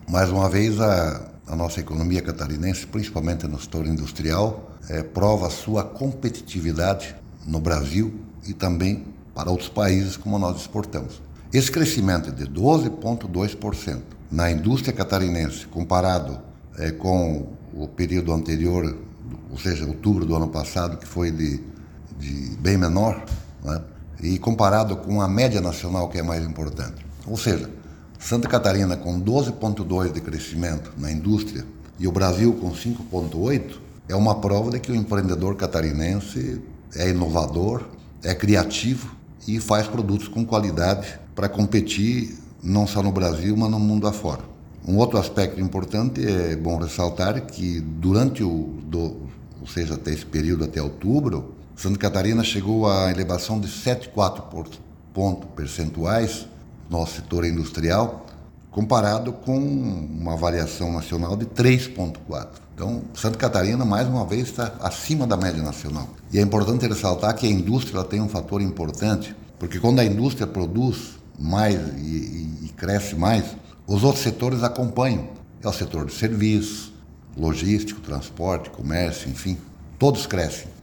Mais uma vez, a nossa economia catarinense, principalmente no setor industrial, prova a sua competitividade no Brasil e também para outros países como nós exportamos. Esse crescimento de 12,2% na indústria catarinense, comparado com o período anterior, ou seja, outubro do ano passado, que foi de bem menor, né? E comparado com a média nacional, que é mais importante. Ou seja, Santa Catarina com 12,2% de crescimento na indústria e o Brasil com 5,8%, é uma prova de que o empreendedor catarinense é inovador, é criativo e faz produtos com qualidade para competir não só no Brasil, mas no mundo afora. Um outro aspecto importante é bom ressaltar que durante ou seja, até esse período, até outubro, Santa Catarina chegou à elevação de 7,4 pontos percentuais no setor industrial, comparado com uma variação nacional de 3,4. Então, Santa Catarina, mais uma vez, está acima da média nacional. E é importante ressaltar que a indústria tem um fator importante, porque quando a indústria produz mais e cresce mais, os outros setores acompanham. É o setor de serviços, logístico, transporte, comércio, enfim, todos crescem.